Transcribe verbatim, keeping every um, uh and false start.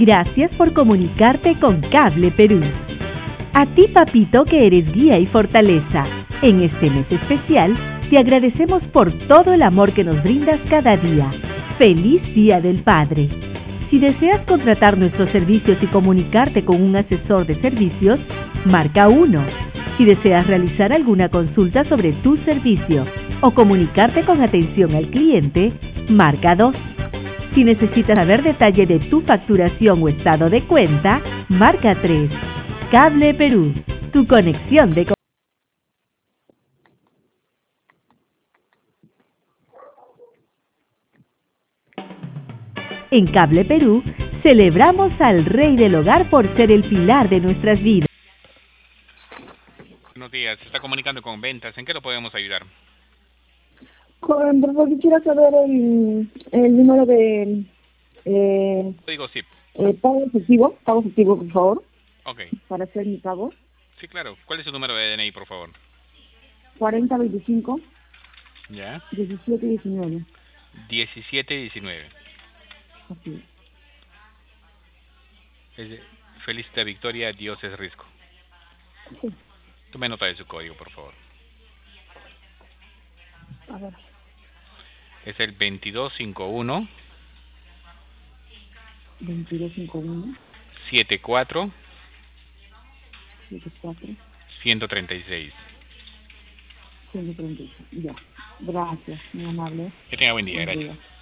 Gracias por comunicarte con Cable Perú. A ti, papito, que eres guía y fortaleza. En este mes especial, te agradecemos por todo el amor que nos brindas cada día. ¡Feliz Día del Padre! Si deseas contratar nuestros servicios y comunicarte con un asesor de servicios, marca uno. Si deseas realizar alguna consulta sobre tu servicio o comunicarte con atención al cliente, marca dos. Si necesitas saber detalle de tu facturación o estado de cuenta, marca tres. Cable Perú, tu conexión de... En Cable Perú, celebramos al Rey del Hogar por ser el pilar de nuestras vidas. Buenos días, se está comunicando con ventas. ¿En qué lo podemos ayudar? Con, por quisiera saber el, el número de eh, Código S I P. eh, pago efectivo, pago efectivo, por favor, Ok. para hacer mi pago. Sí, claro. ¿Cuál es su número de D N I, por favor? cuarenta veinticinco Ya. diecisiete diecinueve. diecisiete diecinueve. Así Es de Felicita Victoria, Dios es Risco. es. Sí, Tome nota de su código, por favor. a ver. Es el veintidós cincuenta y uno veintidós cincuenta y uno setenta y cuatro setenta y cuatro ciento treinta y seis. ciento treinta y seis. Ya. Gracias, muy amable. Que tenga buen día, Buen gracias. día.